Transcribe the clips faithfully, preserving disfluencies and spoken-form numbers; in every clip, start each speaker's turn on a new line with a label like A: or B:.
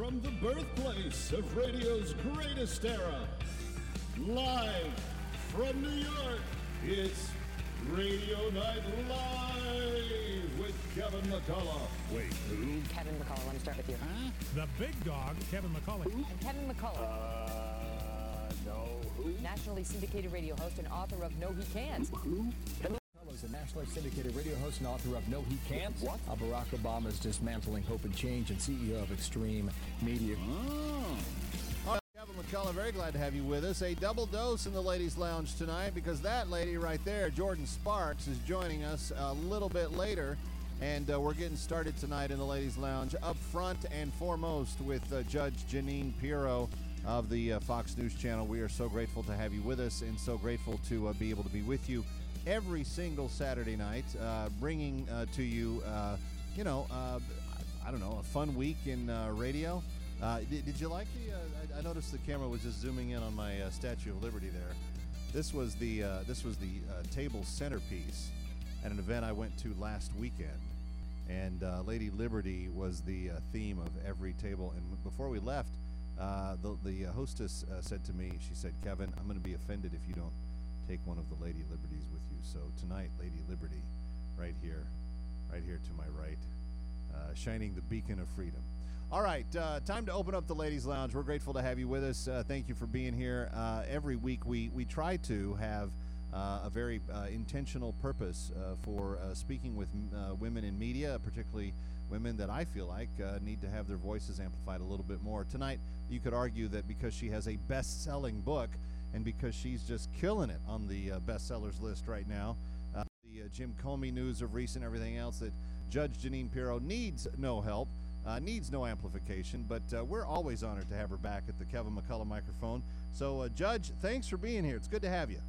A: from the birthplace of radio's greatest era, live from New York, it's Radio Night Live with Kevin McCullough.
B: Wait, who?
C: Kevin McCullough, let me start with you.
B: Huh?
D: The big dog, Kevin McCullough.
C: And Kevin McCullough.
B: Uh, no, who?
C: Nationally syndicated radio host and author of No He Can't.
B: Who?
E: Is a nationally syndicated radio host and author of No He Can't.
B: What?
E: Uh, Barack Obama is dismantling hope and change and C E O of Extreme Media.
B: Oh.
F: All right, Kevin McCullough, very glad to have you with us. A double dose in the ladies' lounge tonight because that lady right there, Jordan Sparks, is joining us a little bit later. And uh, we're getting started tonight in the ladies' lounge up front and foremost with uh, Judge Jeanine Pirro of the uh, Fox News Channel. We are so grateful to have you with us and so grateful to uh, be able to be with you every single Saturday night, uh, bringing uh, to you, uh, you know, uh, I don't know, a fun week in uh, radio. Uh, did, did you like the? Uh, I, I noticed the camera was just zooming in on my uh, Statue of Liberty there. This was the uh, this was the uh, table centerpiece at an event I went to last weekend, and uh, Lady Liberty was the uh, theme of every table. And before we left, uh, the the hostess uh, said to me, she said, "Kevin, I'm going to be offended if you don't take one of the Lady Liberties with you." So tonight, Lady Liberty, right here, right here to my right, uh, shining the beacon of freedom. All right, uh, time to open up the Ladies' Lounge. We're grateful to have you with us. Uh, thank you for being here. Uh, every week we, we try to have uh, a very uh, intentional purpose uh, for uh, speaking with uh, women in media, particularly women that I feel like uh, need to have their voices amplified a little bit more. Tonight, you could argue that because she has a best-selling book, and because she's just killing it on the uh, bestsellers list right now, uh, the uh, Jim Comey news of recent everything else, that Judge Jeanine Pirro needs no help, uh, needs no amplification, but uh, we're always honored to have her back at the Kevin McCullough microphone. So, uh, Judge, thanks for being here. It's good to have you.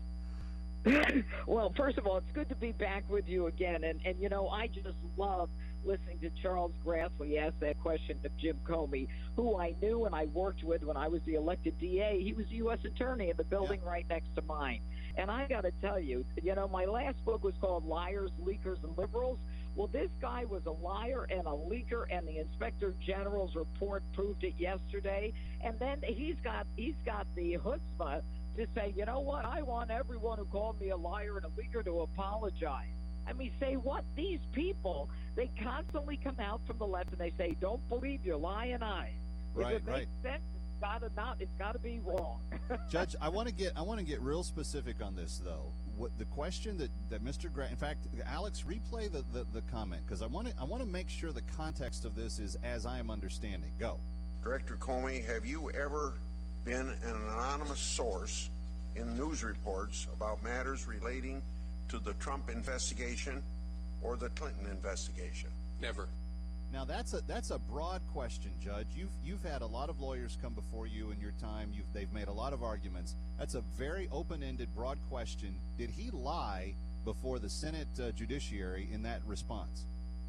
G: Well, first of all, it's good to be back with you again. And, and you know, I just love listening to Charles Grassley ask that question to Jim Comey, who I knew and I worked with when I was the elected D A. He was the U S attorney in the building yeah. right next to mine. And I got to tell you, you know, my last book was called Liars, Leakers, and Liberals. Well, this guy was a liar and a leaker, and the Inspector General's report proved it yesterday. And then he's got he's got the chutzpah to say, you know what, I want everyone who called me a liar and a leaker to apologize. I mean, say what? These people, they constantly come out from the left and they say, don't believe your lying eyes.
F: Right,
G: if it
F: right.
G: makes sense, it's gotta not, it's got to be wrong.
F: Judge, I want to get I want to get real specific on this, though. What the question that, that Mister Gra- in fact, Alex, replay the, the, the comment, because I want to I want to make sure the context of this is as I am understanding. Go.
H: Director Comey, have you ever been an anonymous source in news reports about matters relating to the Trump investigation or the Clinton investigation?
I: Never.
F: Now that's a that's a broad question, Judge. You've you've had a lot of lawyers come before you in your time. You've they've made a lot of arguments. That's a very open-ended, broad question. Did he lie before the Senate uh, Judiciary in that response?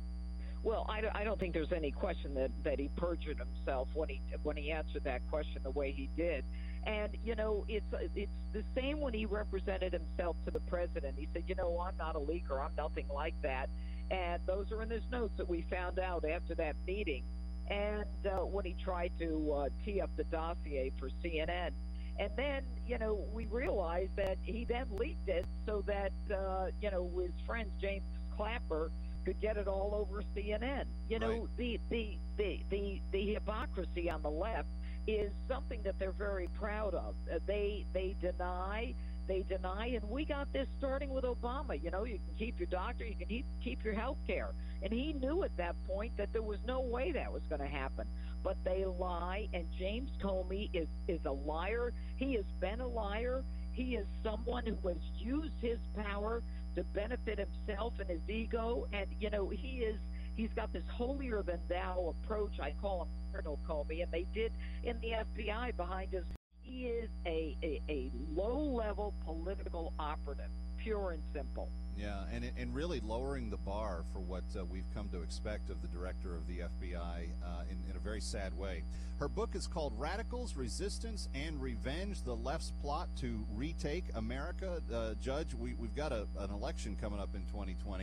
G: Well, I, I don't think there's any question that, that he perjured himself when he when he answered that question the way he did. And, you know, it's it's the same when he represented himself to the president. He said, you know, I'm not a leaker. I'm nothing like that. And those are in his notes that we found out after that meeting. And uh, when he tried to uh, tee up the dossier for C N N. And then, you know, we realized that he then leaked it so that, uh, you know, his friend James Clapper could get it all over C N N. You know, right. the, the, the, the, the hypocrisy on the left is something that they're very proud of. Uh, they they deny, they deny, and we got this starting with Obama. You know, you can keep your doctor, you can keep, keep your health care. And he knew at that point that there was no way that was going to happen. But they lie, and James Comey is, is a liar. He has been a liar. He is someone who has used his power to benefit himself and his ego. And, you know, he is he's got this holier-than-thou approach. I call him Colonel Comey, and they did in the F B I behind his. He is a, a, a low-level political operative, pure and simple.
F: Yeah, and and really lowering the bar for what uh, we've come to expect of the director of the F B I uh, in, in a very sad way. Her book is called Radicals, Resistance, and Revenge, The Left's Plot to Retake America. Uh, Judge, we, we've got a, an election coming up in twenty twenty.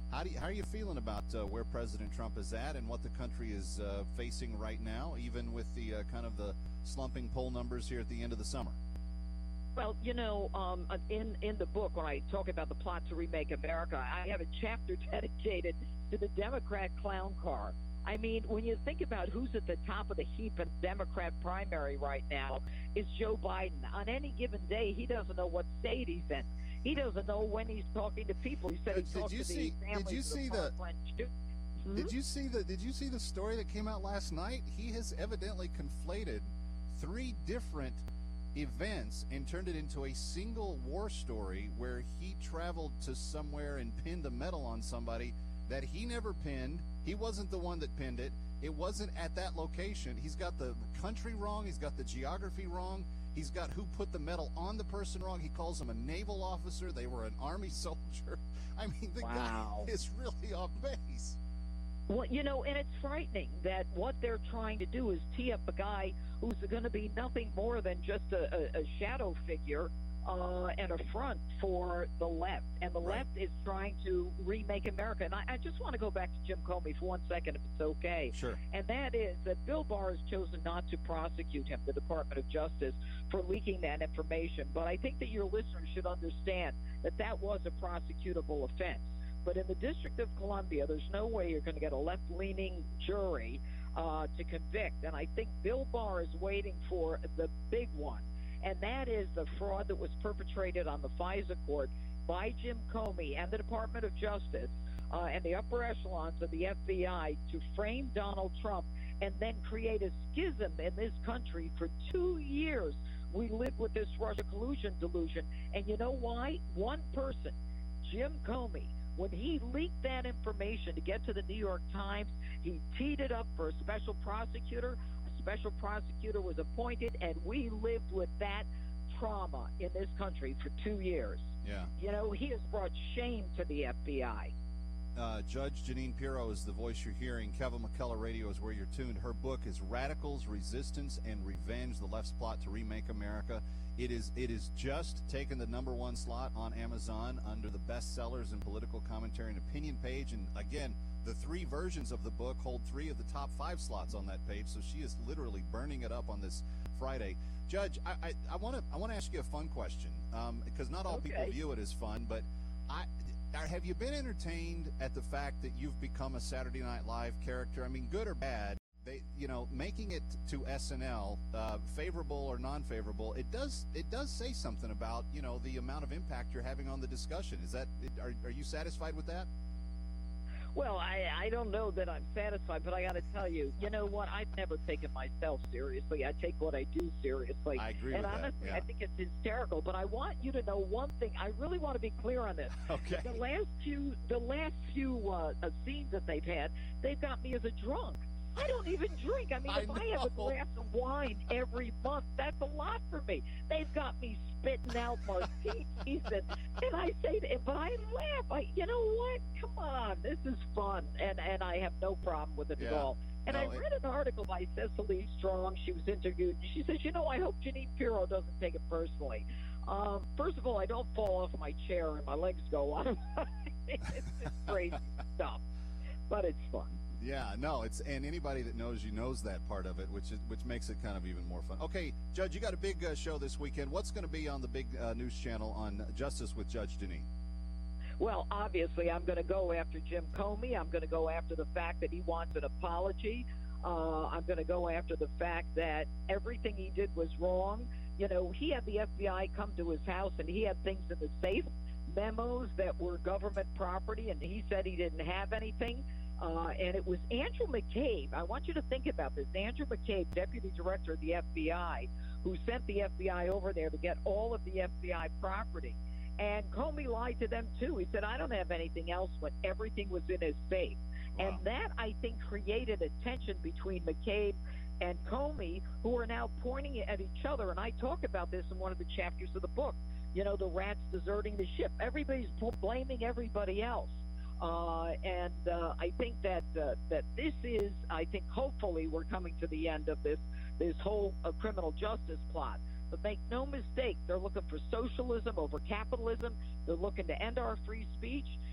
F: How do you, how are you feeling about uh, where President Trump is at and what the country is uh, facing right now, even with the uh, kind of the slumping poll numbers here at the end of the summer?
G: Well, you know, um, in in the book, when I talk about the plot to remake America, I have a chapter dedicated to the Democrat clown car. I mean, when you think about who's at the top of the heap in the Democrat primary right now, it's Joe Biden. On any given day, he doesn't know what state he's in. He doesn't know when he's talking to people. He said he
F: did
G: talked
F: you
G: to
F: see,
G: the families
F: did you
G: of
F: see
G: the
F: the
G: Parkland shoot- Hmm?
F: Did you see the Did you see the story that came out last night? He has evidently conflated three different events and turned it into a single war story where he traveled to somewhere and pinned a medal on somebody that he never pinned. He wasn't the one that pinned it. It wasn't at that location. He's got the country wrong. He's got the geography wrong. He's got who put the medal on the person wrong. He calls them a naval officer. They were an Army soldier. I mean, the
G: Wow.
F: guy is really off base.
G: Well, you know, and it's frightening that what they're trying to do is tee up a guy who's going to be nothing more than just a, a, a shadow figure uh, and a front for the left. And the
F: Right.
G: left is trying to remake America. And I, I just want to go back to Jim Comey for one second, if it's okay.
F: Sure.
G: And that is that Bill Barr has chosen not to prosecute him, the Department of Justice, for leaking that information. But I think that your listeners should understand that that was a prosecutable offense. But in the District of Columbia, there's no way you're going to get a left-leaning jury uh, to convict. And I think Bill Barr is waiting for the big one, and that is the fraud that was perpetrated on the FISA court by Jim Comey and the Department of Justice uh, and the upper echelons of the F B I to frame Donald Trump and then create a schism in this country for two years. We lived with this Russia collusion delusion. And you know why? One person, Jim Comey, when he leaked that information to get to the New York Times, he teed it up for a special prosecutor. A special prosecutor was appointed, and we lived with that trauma in this country for two years.
F: Yeah.
G: You know, he has brought shame to the F B I.
F: Uh, Judge Janine Pirro is the voice you're hearing. Kevin McCullough Radio is where you're tuned. Her book is Radicals, Resistance, and Revenge, the Left's Plot to Remake America. It is it is just taken the number one slot on Amazon under the bestsellers and political commentary and opinion page. And again, the three versions of the book hold three of the top five slots on that page. So she is literally burning it up on this Friday. Judge, I I want to I want to ask you a fun question um, because not all
G: Okay.
F: people view it as fun, but I. Have you been entertained at the fact that you've become a Saturday Night Live character? I mean, good or bad, they, you know, making it to S N L, uh, favorable or non-favorable, it does it does say something about, you know, the amount of impact you're having on the discussion. Is that are are you satisfied with that?
G: Well, I, I don't know that I'm satisfied, but I got to tell you, you know what? I've never taken myself seriously. I take what I do seriously.
F: I agree
G: and
F: with that,
G: honestly,
F: yeah.
G: I think it's hysterical. But I want you to know one thing. I really want to be clear on this.
F: Okay.
G: The last few, the last few uh, uh, scenes that they've had, they've got me as a drunk. I don't even drink. I mean,
F: I
G: if I have a
F: know.
G: glass of wine every month, that's a lot for me. They've got me spitting out martinis, and, and I say, to, but I laugh. I, you know what? Come on, this is fun, and and I have no problem with it
F: Yeah.
G: at all. And
F: No,
G: I
F: it-
G: read an article by Cecily Strong. She was interviewed, and she says, you know, I hope Janine Pirro doesn't take it personally. Um, first of all, I don't fall off my chair and my legs go on. It's just crazy stuff, but it's fun.
F: Yeah, no, it's and anybody that knows you knows that part of it, which is which makes it kind of even more fun. Okay, Judge, you got a big uh, show this weekend. What's going to be on the big uh, news channel on Justice with Judge Janine?
G: Well, obviously, I'm going to go after Jim Comey. I'm going to go after the fact that he wants an apology. Uh, I'm going to go after the fact that everything he did was wrong. You know, he had the F B I come to his house, and he had things in the safe, memos that were government property, and he said he didn't have anything. Uh, and it was Andrew McCabe. I want you to think about this. Andrew McCabe, Deputy Director of the F B I, who sent the F B I over there to get all of the F B I property. And Comey lied to them, too. He said, I don't have anything else when everything was in his safe.
F: Wow.
G: And that, I think, created a tension between McCabe and Comey, who are now pointing at each other. And I talk about this in one of the chapters of the book. You know, the rats deserting the ship. Everybody's blaming everybody else. Uh, and uh, I think that uh, that this is, I think, hopefully we're coming to the end of this this whole uh, criminal justice plot. But make no mistake, they're looking for socialism over capitalism. They're looking to end our free speech.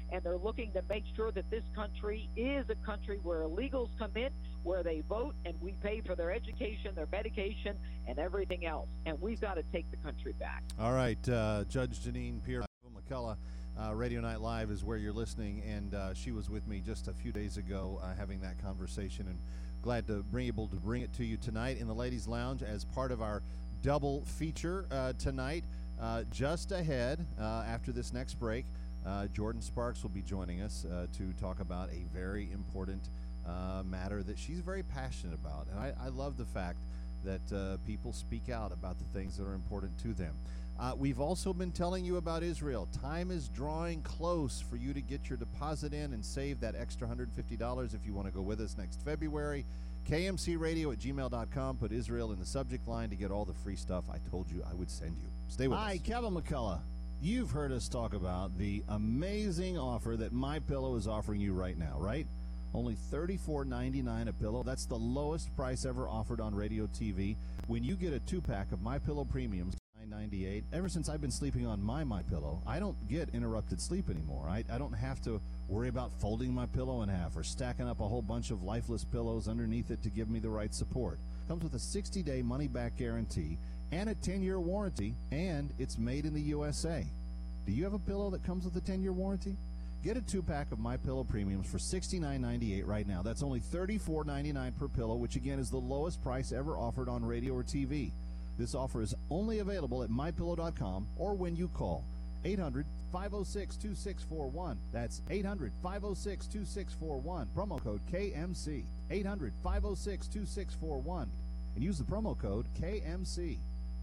G: and they're looking to make sure that this country is a country where illegals come in, where they vote, and we pay for their education, their medication, and everything else. And we've got to take the country back.
F: All right, uh, Judge Janine Pierre McCullough, uh, Radio Night Live is where you're listening, and uh, she was with me just a few days ago uh, having that conversation, and glad to be able to bring it to you tonight in the Ladies Lounge as part of our double feature uh, tonight. Uh, just ahead, uh, after this next break, uh, Jordan Sparks will be joining us uh, to talk about a very important uh, matter that she's very passionate about. And I, I love the fact that uh, people speak out about the things that are important to them. Uh, we've also been telling you about Israel. Time is drawing close for you to get your deposit in and save that extra one hundred fifty dollars if you want to go with us next February. K M C radio at gmail dot com. Put Israel in the subject line to get all the free stuff I told you I would send you. Stay with
I: Hi,
F: us.
I: Kevin McCullough. You've heard us talk about the amazing offer that MyPillow is offering you right now, right? Only thirty-four ninety-nine a pillow. That's the lowest price ever offered on radio T V. When you get a two-pack of MyPillow Premiums, nine ninety-eight. Ever since I've been sleeping on my MyPillow, I don't get interrupted sleep anymore. I, I don't have to worry about folding my pillow in half or stacking up a whole bunch of lifeless pillows underneath it to give me the right support. Comes with a sixty-day money-back guarantee and a ten-year warranty, and it's made in the U S A. Do you have a pillow that comes with a ten-year warranty? Get a two-pack of MyPillow Premiums for sixty-nine ninety-eight right now. That's only thirty-four ninety-nine per pillow, which again is the lowest price ever offered on radio or T V. This offer is only available at my pillow dot com or when you call eight hundred, five oh six, two six four one. That's eight hundred, five oh six, two six four one. Promo code K M C. eight hundred, five oh six, two six four one. And use the promo code K M C.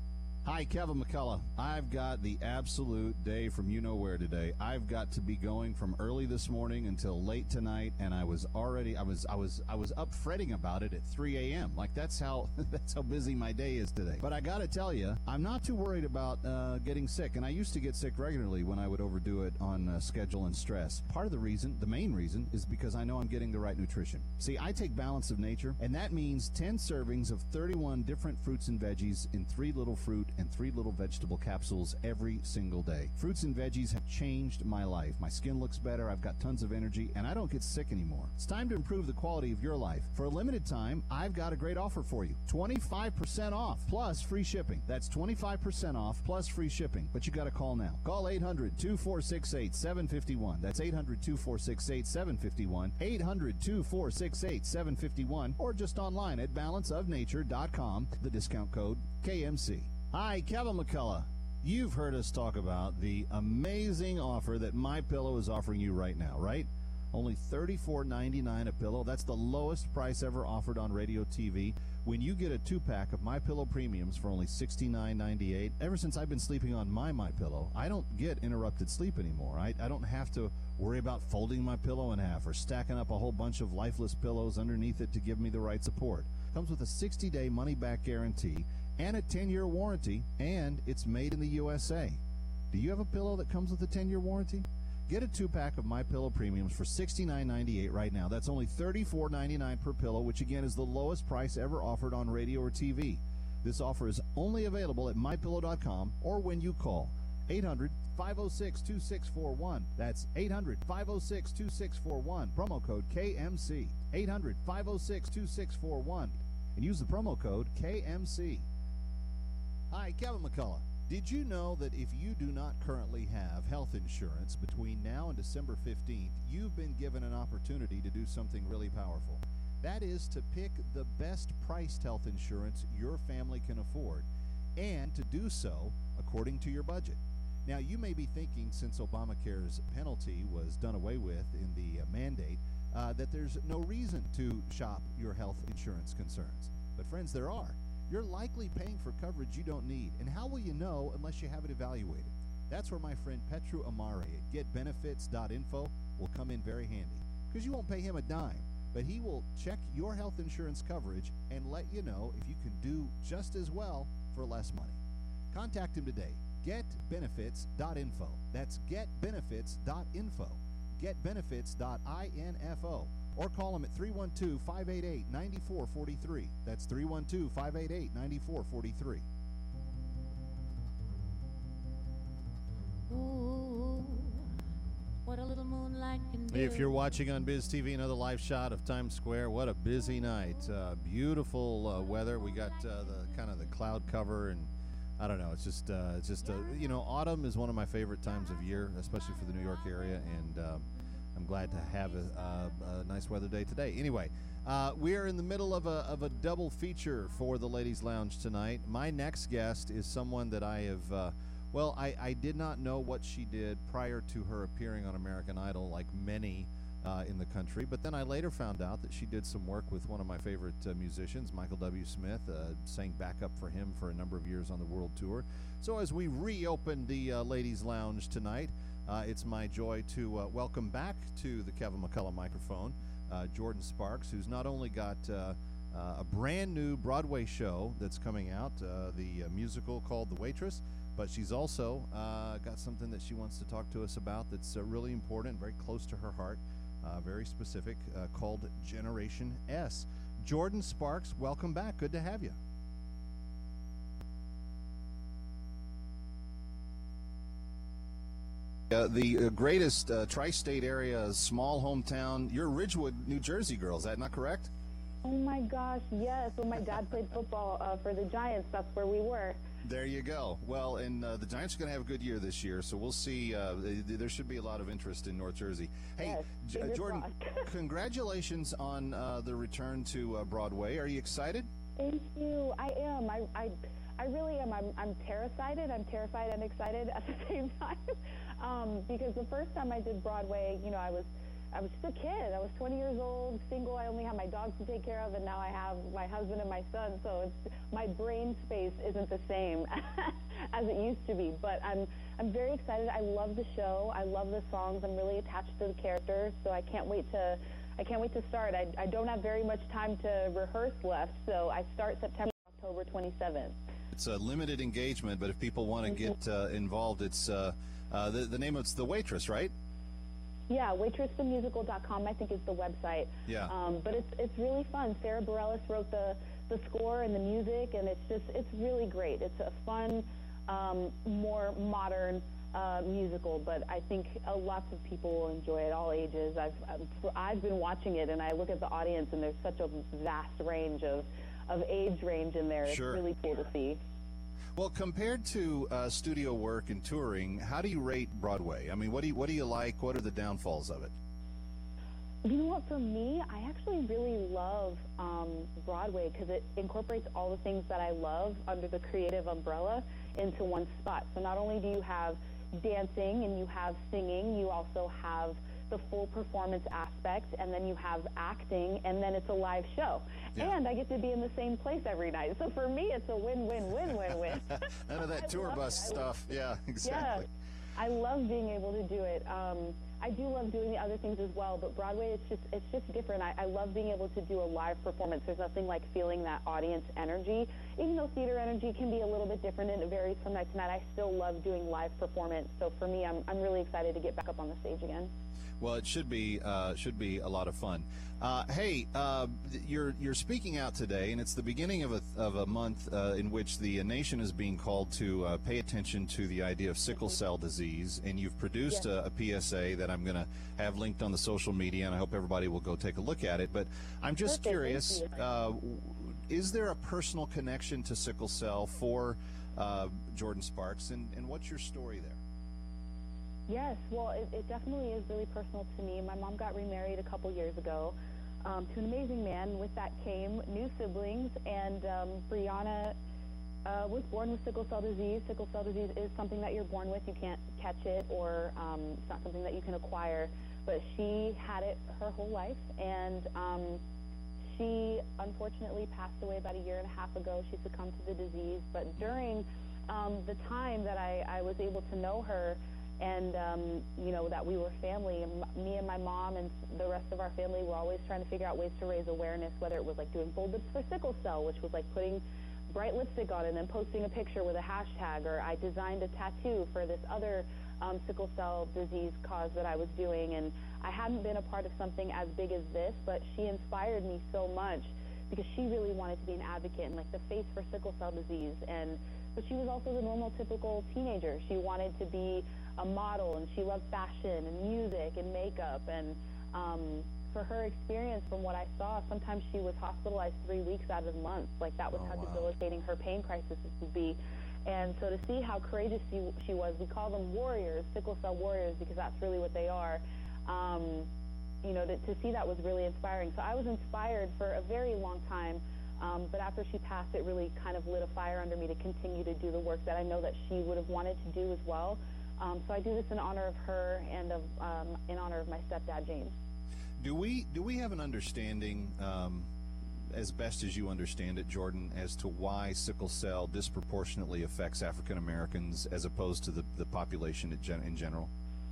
I: Hi, Kevin McCullough. I've got the absolute day from you-know-where today. I've got to be going from early this morning until late tonight, and I was already I was I was I was up fretting about it at three a.m. Like that's how that's how busy my day is today. But I got to tell you, I'm not too worried about uh, getting sick, and I used to get sick regularly when I would overdo it on uh, schedule and stress. Part of the reason, the main reason, is because I know I'm getting the right nutrition. See, I take Balance of Nature, and that means ten servings of thirty-one different fruits and veggies in three little fruit and three little vegetable capsules every single day. Fruits and veggies have changed my life. My skin looks better, I've got tons of energy, and I don't get sick anymore. It's time to improve the quality of your life. For a limited time, I've got a great offer for you. twenty-five percent off plus free shipping. That's twenty-five percent off plus free shipping. But you got to call now. Call eight hundred, two four six eight, seven five one. That's eight hundred, two four six eight, seven five one. eight hundred, two four six eight, seven five one. Or just online at balance of nature dot com. The discount code K M C. Hi, Kevin McCullough. You've heard us talk about the amazing offer that MyPillow is offering you right now, right? Only thirty-four ninety-nine a pillow. That's the lowest price ever offered on radio T V. When you get a two-pack of MyPillow Premiums for only sixty-nine ninety-eight, ever since I've been sleeping on my MyPillow, I don't get interrupted sleep anymore. I, I don't have to worry about folding my pillow in half or stacking up a whole bunch of lifeless pillows underneath it to give me the right support. Comes with a sixty-day money-back guarantee and a ten-year warranty, and it's made in the U S A. Do you have a pillow that comes with a ten-year warranty? Get a two-pack of MyPillow Premiums for sixty-nine ninety-eight right now. That's only thirty-four ninety-nine per pillow, which again is the lowest price ever offered on radio or T V. This offer is only available at my pillow dot com or when you call eight hundred, five oh six, two six four one. That's eight hundred, five oh six, two six four one. Promo code K M C. eight hundred, five oh six, two six four one. And use the promo code K M C. Hi, Kevin McCullough. Did you know that if you do not currently have health insurance between now and December fifteenth, you've been given an opportunity to do something really powerful? That is to pick the best priced health insurance your family can afford, and to do so according to your budget. Now, you may be thinking, since Obamacare's penalty was done away with in the uh, mandate, uh, that there's no reason to shop your health insurance concerns. But friends, there are. You're likely paying for coverage you don't need, and how will you know unless you have it evaluated? That's where my friend Petru Amare at get benefits dot info will come in very handy, because you won't pay him a dime, but he will check your health insurance coverage and let you know if you can do just as well for less money. Contact him today. get benefits dot info. That's get benefits dot info. get benefits dot info. Or call them at three one two, five eight eight, nine four four three. That's three one two, five eight eight, nine four four three.
J: Ooh, what a little moonlight
F: If you're watching on Biz T V, another live shot of Times Square. What a busy night. Uh, beautiful uh, weather. We got uh, the kind of the cloud cover, and I don't know. It's just, uh, it's just, uh, you know, autumn is one of my favorite times of year, especially for the New York area, and um, I'm glad to have a, a, a nice weather day today. Anyway, uh, we are in the middle of a of a double feature for the Ladies Lounge tonight. My next guest is someone that I have. Uh, Well, I, I did not know what she did prior to her appearing on American Idol, like many uh, in the country. But then I later found out that she did some work with one of my favorite uh, musicians, Michael W. Smith, uh, sang backup for him for a number of years on the world tour. So as we reopen the uh, Ladies Lounge tonight, uh, it's my joy to uh, welcome back to the Kevin McCullough microphone uh, Jordin Sparks, who's not only got uh, uh, a brand new Broadway show that's coming out, uh, the uh, musical called The Waitress, but she's also uh, got something that she wants to talk to us about that's uh, really important, very close to her heart, uh, very specific, uh, called Generation S. Jordin Sparks, welcome back. Good to have you. Uh, the uh, greatest uh, tri-state area, small hometown. You're Ridgewood, New Jersey girl. Is that not correct?
J: Oh my gosh, yes. When my dad played football uh, for the Giants, that's where we were.
F: There you go. Well, and uh, the Giants are going to have a good year this year, so we'll see. Uh, th- there should be a lot of interest in North Jersey. Hey,
J: yes,
F: J- Jordin, congratulations on uh, the return to uh, Broadway. Are you excited?
J: Thank you. I am. I, I, I really am. I'm, I'm terrified. I'm terrified and excited at the same time. um, because the first time I did Broadway, you know, I was I was just a kid. I was twenty years old, single. I only had my dogs to take care of, and now I have my husband and my son. So it's my brain space isn't the same as it used to be. But I'm I'm very excited. I love the show. I love the songs. I'm really attached to the characters. So I can't wait to I can't wait to start. I, I don't have very much time to rehearse left. So I start September October twenty-seventh.
F: It's a limited engagement, but if people want to get uh, involved, it's uh, uh, the the name of it's The Waitress, right?
J: Yeah, waitress the musical dot com I think is the website.
F: Yeah.
J: Um, but it's it's really fun. Sarah Bareilles wrote the, the score and the music, and it's just it's really great. It's a fun, um, more modern uh, musical, but I think uh, lots of people will enjoy it, all ages. I've I've been watching it, and I look at the audience, and there's such a vast range of, of age range in there.
F: Sure.
J: It's really cool to see.
F: Well, compared to uh, studio work and touring, how do you rate Broadway? I mean, what do you what do you like? What are the downfalls of it?
J: You know what? For me, I actually really love um, Broadway because it incorporates all the things that I love under the creative umbrella into one spot. So not only do you have dancing and you have singing, you also have the full performance aspect, and then you have acting, and then it's a live show. Yeah. And I get to be in the same place every night. So for me, it's a win-win-win-win-win.
F: None of that tour bus it. stuff. Love, yeah, exactly.
J: Yeah, I love being able to do it. Um, I do love doing the other things as well, but Broadway, it's just it's just different. I, I love being able to do a live performance. There's nothing like feeling that audience energy. Even though theater energy can be a little bit different and it varies from night to night, I still love doing live performance. So for me, I'm I'm really excited to get back up on the stage again.
F: Well, it should be uh, should be a lot of fun. Uh, hey, uh, you're you're speaking out today, and it's the beginning of a of a month uh, in which the nation is being called to uh, pay attention to the idea of sickle cell disease. And you've produced
J: yes.
F: a, a P S A that I'm going to have linked on the social media, and I hope everybody will go take a look at it. But I'm just
J: Perfect.
F: curious: uh, is there a personal connection to sickle cell for uh, Jordin Sparks, and, and what's your story there?
J: Yes, well, it, it definitely is really personal to me. My mom got remarried a couple years ago um, to an amazing man. With that came new siblings, and um, Brianna uh, was born with sickle cell disease. Sickle cell disease is something that you're born with. You can't catch it, or um, it's not something that you can acquire. But she had it her whole life, and um, she unfortunately passed away about a year and a half ago. She succumbed to the disease. But during um, the time that I, I was able to know her, and, um, you know, that we were family, and m- me and my mom and the rest of our family were always trying to figure out ways to raise awareness, whether it was like doing bold lips for sickle cell, which was like putting bright lipstick on and then posting a picture with a hashtag, or I designed a tattoo for this other um, sickle cell disease cause that I was doing. And I hadn't been a part of something as big as this, but she inspired me so much because she really wanted to be an advocate and like the face for sickle cell disease. And but she was also the normal, typical teenager. She wanted to be a model, and she loved fashion and music and makeup, and Um, for her experience, from what I saw, sometimes she was hospitalized three weeks out of the month. Like, that was
F: Oh,
J: how
F: wow.
J: debilitating her pain crisis would be. And so to see how courageous she, she was, we call them warriors, sickle cell warriors, because that's really what they are. Um, you know, to, to see that was really inspiring. So I was inspired for a very long time, um, but after she passed, it really kind of lit a fire under me to continue to do the work that I know that she would have wanted to do as well. Um, so I do this in honor of her and of um, in honor of my stepdad, James.
I: Do we do we have an understanding, um, as best as you understand it, Jordan, as to why sickle cell disproportionately affects African Americans as opposed to the, the population in, gen- in general?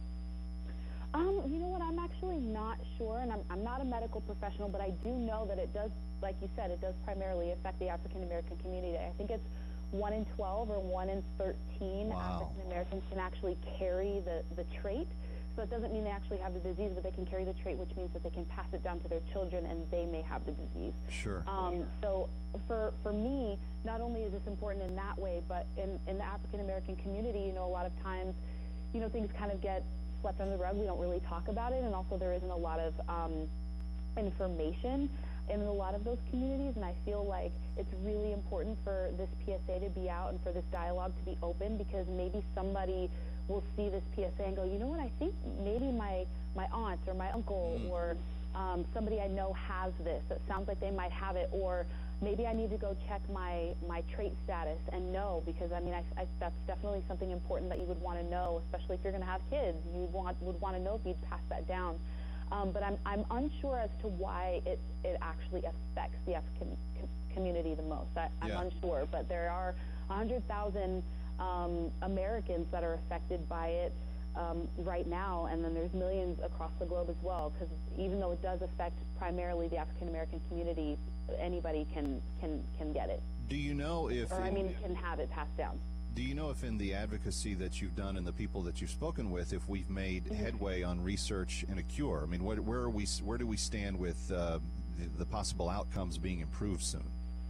J: Um, you know what, I'm actually not sure, and I'm, I'm not a medical professional, but I do know that it does, like you said, it does primarily affect the African American community. I think it's one in twelve or one in thirteen
I: Wow.
J: African Americans can actually carry the, the trait. So it doesn't mean they actually have the disease, but they can carry the trait, which means that they can pass it down to their children and they may have the disease.
I: Sure.
J: Um, so for, for me, not only is this important in that way, but in, in the African American community, you know, a lot of times, you know, things kind of get swept under the rug. We don't really talk about it, and also there isn't a lot of um, information in a lot of those communities, and I feel like it's really important for this P S A to be out and for this dialogue to be open, because maybe somebody will see this P S A and go, you know what, I think maybe my, my aunt or my uncle mm. or um, somebody I know has this. It sounds like they might have it, or maybe I need to go check my, my trait status and know, because I mean, I, I, that's definitely something important that you would want to know, especially if you're going to have kids. You want, would want to know if you'd pass that down. Um, but I'm, I'm unsure as to why it, it actually affects the African com- community the most. I, I'm
I: Yeah.
J: unsure, but there are one hundred thousand um, Americans that are affected by it um, right now, and then there's millions across the globe as well, because even though it does affect primarily the African American community, anybody can, can, can get it.
I: Do you know if...
J: Or, I
I: in-
J: mean, can have it passed down.
I: Do you know if in the advocacy that you've done and the people that you've spoken with, if we've made
J: Mm-hmm.
I: headway on research and a cure? I mean, what, where are we? Where do we stand with uh, the, the possible outcomes being improved soon?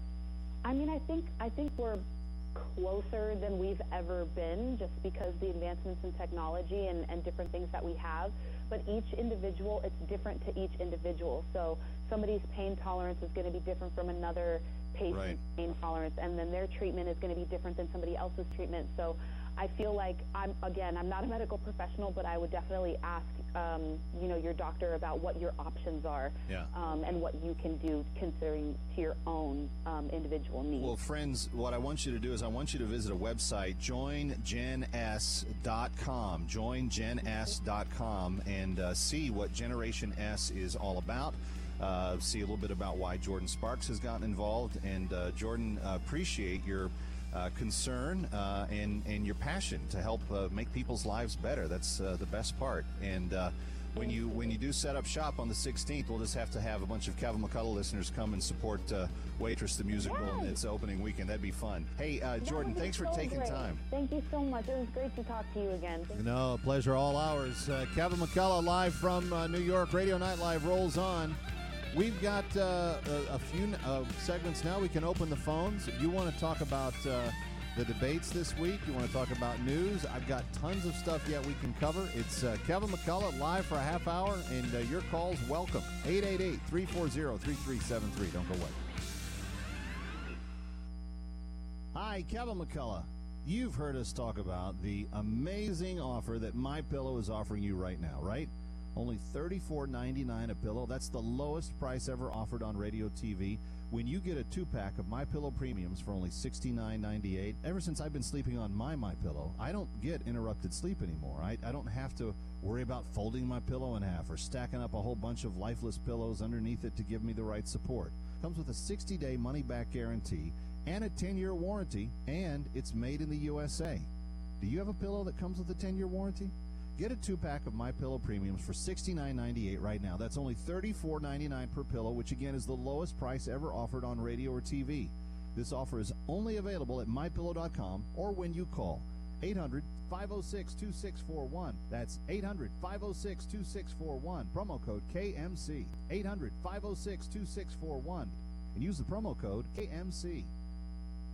J: I mean, I think I think we're closer than we've ever been, just because the advancements in technology and, and different things that we have. But each individual, it's different to each individual. So somebody's pain tolerance is going to be different from another patient's
I: Right.
J: pain tolerance, and then their treatment is going to be different than somebody else's treatment. So I feel like I'm, again, I'm not a medical professional, but I would definitely ask, um, you know, your doctor about what your options are,
I: Yeah.
J: um, and what you can do considering to your own um, individual needs.
I: Well, friends, what I want you to do is I want you to visit a website, join gen s dot com, join gen s dot com, and uh, see what Generation S is all about. Uh, see a little bit about why Jordan Sparks has gotten involved. And uh, Jordan, uh, appreciate your uh, concern uh, and, and your passion to help uh, make people's lives better. That's uh, the best part. And uh, when you when you do set up shop on the sixteenth, we'll just have to have a bunch of Kevin McCullough listeners come and support uh, Waitress the Musical
J: Yay!
I: in its opening weekend. That'd be fun. Hey, uh,
J: That
I: Jordan,
J: would be
I: thanks for
J: so
I: taking
J: great.
I: time.
J: Thank you so much. It was great to talk to you again. Thank
F: No, pleasure all ours. Uh, Kevin McCullough live from uh, New York. Radio Night Live rolls on. We've got uh, a, a few uh, segments now. We can open the phones. You want to talk about uh, the debates this week? You want to talk about news? I've got tons of stuff yet we can cover. It's uh, Kevin McCullough live for a half hour, and uh, your calls welcome. eight eight eight, three four zero, three three seven three. Don't go away.
I: Hi, Kevin McCullough. You've heard us talk about the amazing offer that MyPillow is offering you right now, right? Only thirty-four ninety-nine a pillow. That's the lowest price ever offered on radio T V. When you get a two-pack of MyPillow Premiums for only sixty-nine ninety-eight, ever since I've been sleeping on my MyPillow, I don't get interrupted sleep anymore. I, I don't have to worry about folding my pillow in half or stacking up a whole bunch of lifeless pillows underneath it to give me the right support. Comes with a sixty-day money-back guarantee and a ten-year warranty, and it's made in the U S A. Do you have a pillow that comes with a ten-year warranty? Get a two-pack of MyPillow Premiums for sixty-nine ninety-eight right now. That's only thirty-four ninety-nine per pillow, which again is the lowest price ever offered on radio or T V. This offer is only available at my pillow dot com or when you call eight hundred, five oh six, two six four one. That's eight hundred, five oh six, two six four one. Promo code K M C. eight hundred, five oh six, two six four one. And use the promo code K M C.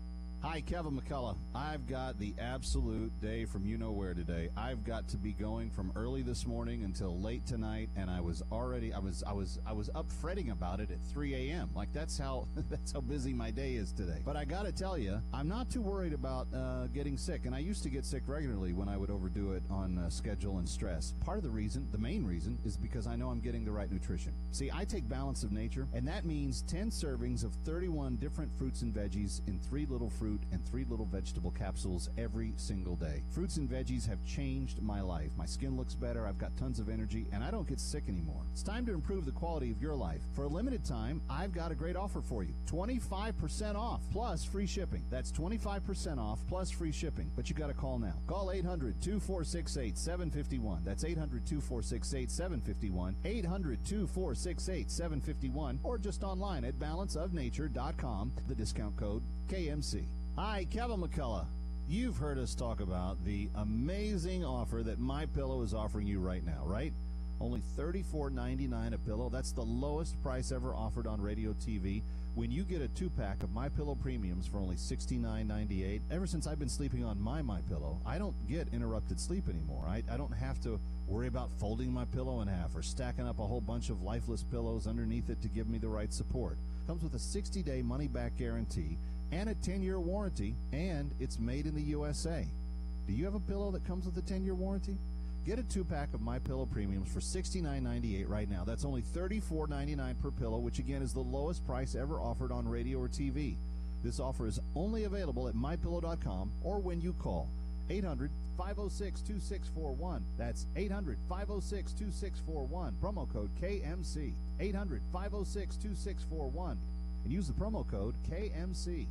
I: Hi, Kevin McCullough. I've got the absolute day from you-know-where today. I've got to be going from early this morning until late tonight, and I was already I was I was I was up fretting about it at three a.m. Like that's how that's how busy my day is today. But I got to tell you, I'm not too worried about uh, getting sick, and I used to get sick regularly when I would overdo it on uh, schedule and stress. Part of the reason, the main reason, is because I know I'm getting the right nutrition. See, I take Balance of Nature, and that means ten servings of thirty-one different fruits and veggies in three little fruit and three little vegetable capsules every single day. Fruits and veggies have changed my life. My skin looks better, I've got tons of energy, and I don't get sick anymore. It's time to improve the quality of your life. For a limited time, I've got a great offer for you. twenty-five percent off plus free shipping. That's twenty-five percent off plus free shipping. But you got to call now. Call eight hundred, two four six eight, seven five one. That's eight hundred, two four six eight, seven five one. eight hundred, two four six eight, seven five one. Or just online at balance of nature dot com. The discount code K M C. Hi, Kevin McCullough. You've heard us talk about the amazing offer that MyPillow is offering you right now, right? Only thirty-four ninety-nine a pillow. That's the lowest price ever offered on radio T V. When you get a two-pack of MyPillow Premiums for only sixty-nine ninety-eight, ever since I've been sleeping on my MyPillow, I don't get interrupted sleep anymore. I, I don't have to worry about folding my pillow in half or stacking up a whole bunch of lifeless pillows underneath it to give me the right support. Comes with a sixty-day money-back guarantee and a ten-year warranty, and it's made in the U S A. Do you have a pillow that comes with a ten-year warranty? Get a two-pack of MyPillow Premiums for sixty-nine ninety-eight right now. That's only thirty-four ninety-nine per pillow, which again is the lowest price ever offered on radio or T V. This offer is only available at my pillow dot com or when you call eight hundred, five oh six, two six four one. That's eight hundred, five oh six, two six four one. Promo code K M C. eight hundred, five oh six, two six four one. And use the promo code K M C.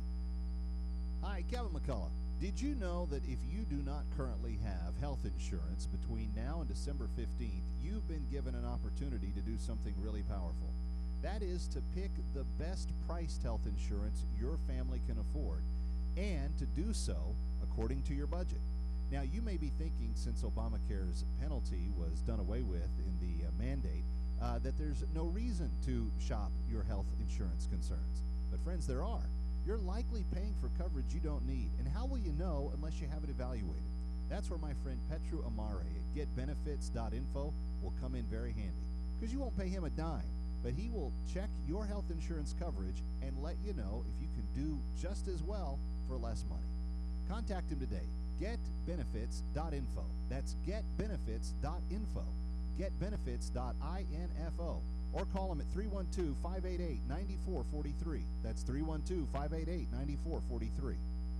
I: Hi, Kevin McCullough. Did you know that if you do not currently have health insurance between now and December fifteenth, you've been given an opportunity to do something really powerful? That is to pick the best priced health insurance your family can afford, and to do so according to your budget. Now, you may be thinking, since Obamacare's penalty was done away with in the uh, mandate, uh, that there's no reason to shop your health insurance concerns. But friends, there are. You're likely paying for coverage you don't need, and how will you know unless you have it evaluated? That's where my friend Petru Amare at get benefits dot info will come in very handy, because you won't pay him a dime, but he will check your health insurance coverage and let you know if you can do just as well for less money. Contact him today. get benefits dot info. That's get benefits dot info. get benefits dot info. Or call them at three one two, five eight eight, nine four four three. That's three one two, five eight eight, nine four four three.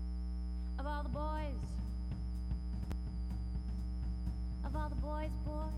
K: Of all the boys, of all the boys, boys,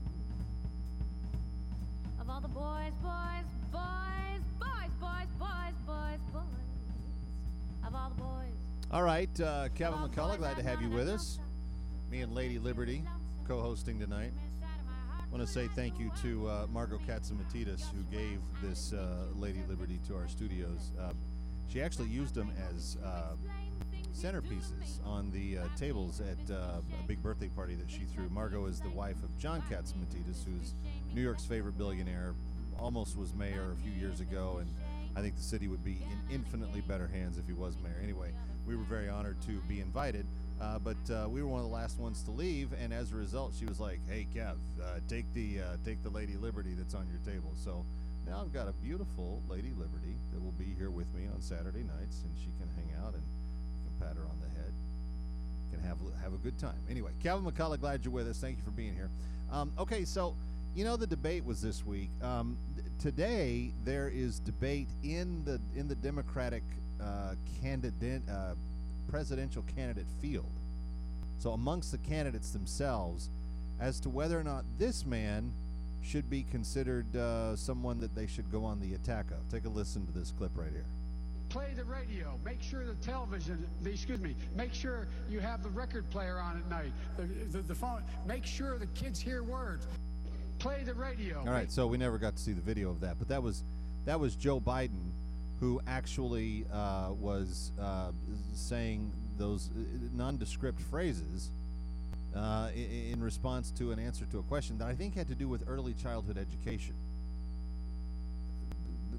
K: of all the boys, boys, boys, boys, boys, boys, boys, boys, of all the boys.
F: All right, uh, Kevin McCullough, glad to have you with us. Me and Lady Liberty co-hosting tonight. I want to say thank you to uh, Margot Katzimatidis, who gave this uh, Lady Liberty to our studios. Uh, she actually used them as uh, centerpieces on the uh, tables at uh, a big birthday party that she threw. Margot is the wife of John Katzimatidis, who's New York's favorite billionaire, almost was mayor a few years ago, and I think the city would be in infinitely better hands if he was mayor. Anyway, we were very honored to be invited. Uh, but uh, we were one of the last ones to leave, and as a result, she was like, "Hey, Kev, uh, take the uh, take the Lady Liberty that's on your table." So now I've got a beautiful Lady Liberty that will be here with me on Saturday nights, and she can hang out and you can pat her on the head, can have have a good time. Anyway, Kevin McCullough, glad you're with us. Thank you for being here. Um, okay, so you know the debate was this week. Um, th- today there is debate in the in the Democratic uh, candidate. Uh, presidential candidate field. So amongst the candidates themselves, as to whether or not this man should be considered uh, someone that they should go on the attack of. Take a listen to this clip right here.
L: Play the radio. Make sure the television, the, excuse me, make sure you have the record player on at night. The, the, the phone. Make sure the kids hear words. Play the radio.
F: All right, so we never got to see the video of that, but that was that was Joe Biden, who actually uh, was uh, saying those nondescript phrases uh, in, in response to an answer to a question that I think had to do with early childhood education.